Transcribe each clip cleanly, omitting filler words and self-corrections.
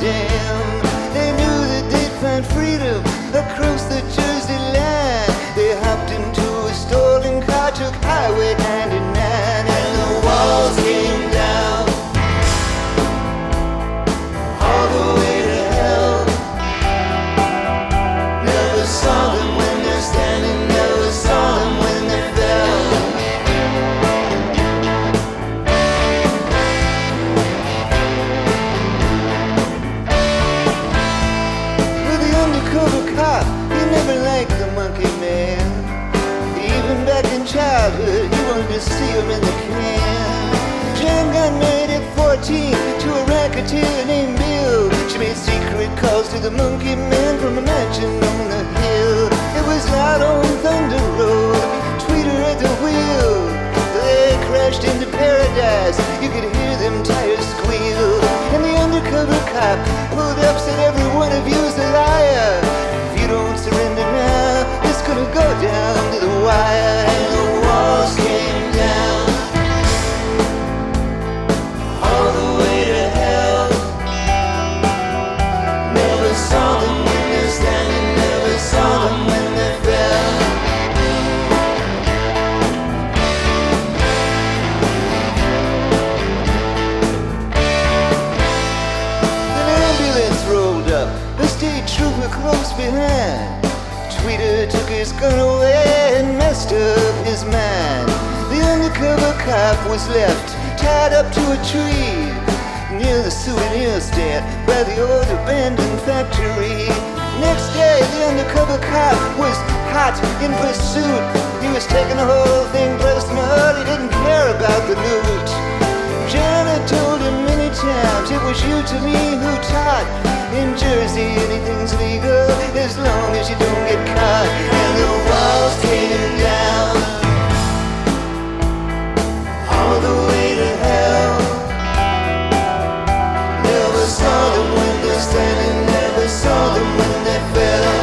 dam. They knew that they'd find freedom across the Jersey line. They hopped into a stolen car, took Highway 99, and the walls came down all the way to hell. Never saw them when they're standing, never saw them when they fell. Well, the undercover cop, he never liked the monkey man. Even back in childhood, he wanted to see him in the can. Jan got married at 14 to a racketeer named Bill. She made secret calls to the monkey man from a mansion on the hill. It was out on Thunder Road, Tweeter at the wheel. They crashed into paradise, you could hear them tires squeal. And the undercover cop pulled up, said every one of you's a liar. If you don't surrender now, it's gonna go down to the wire. And the walls came down all the way to hell. Never saw them when they're standing, never saw them when they fell. An ambulance rolled up, a state trooper close behind. Tweeter took his gun away and messed up his mind. The undercover cop was left tied up to a tree near the souvenir stand by the old abandoned factory. Next day, the undercover cop was hot in pursuit. He was taking the whole thing close to mud. He didn't care about the loot. Jana told him many times, it was you to me who taught. In Jersey, anything's legal as long as you don't get caught. And the walls came down all the way to hell. Never saw them when they're standing, never saw them when they fell.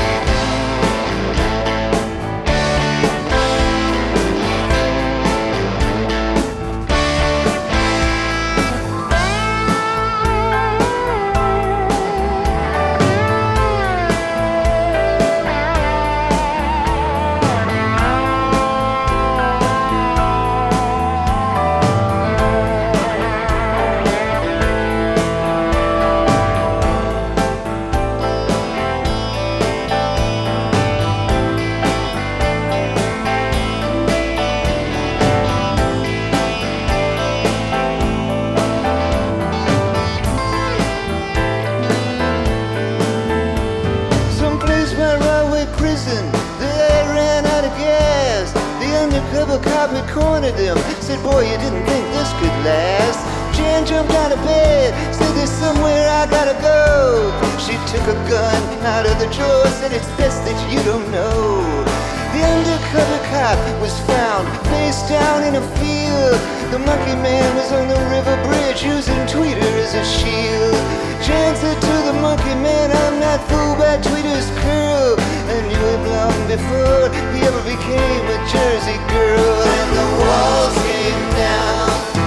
Cop had cornered them, said, boy, you didn't think this could last. Jan jumped out of bed, said, there's somewhere I gotta go. She took a gun out of the drawer, said, it's best that you don't know. The undercover cop was found face down in a field. The monkey man was on the river bridge using Tweeter as a shield. Jan said to the monkey man, I'm not fooled by Tweeter's curl. I knew him long before he ever became a Jersey girl. And the walls came down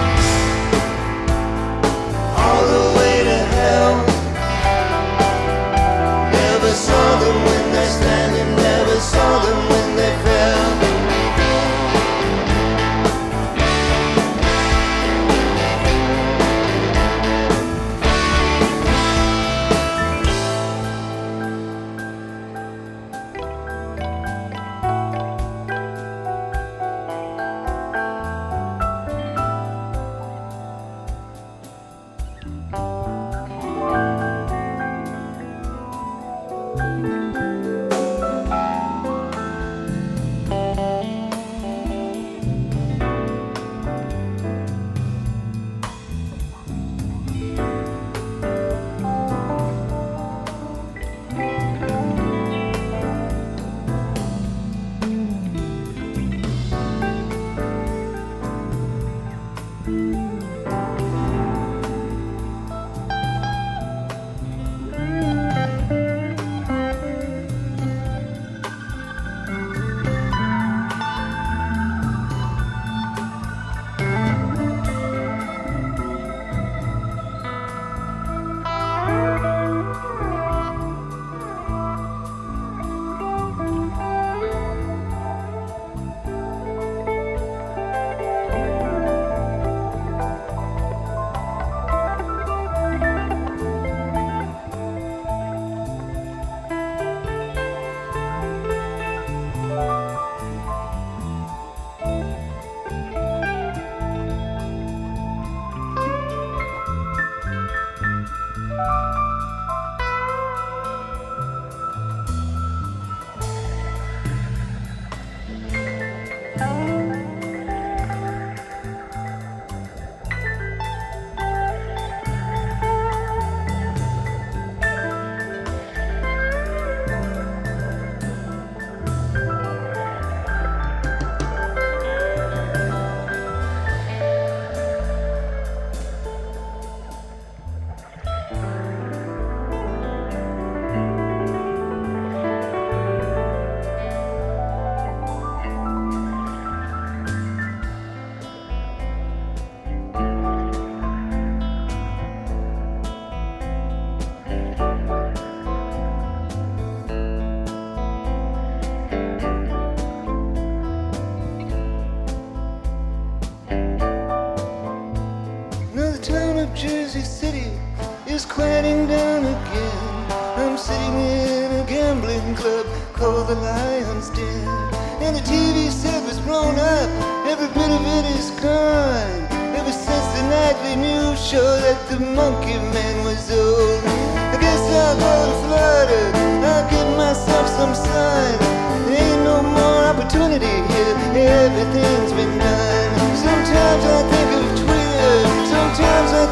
all the way to hell. Never saw them when they're standing, never saw them when they fell. Jersey City is quieting down again. I'm sitting in a gambling club called the Lion's Den, and the TV set was blown up, every bit of it is gone. Ever since the nightly news show that the Monkey Man was old, I guess I'll go to Florida, I'll get myself some sun. There ain't no more opportunity here, everything's been done. Sometimes I think of Twitter, sometimes I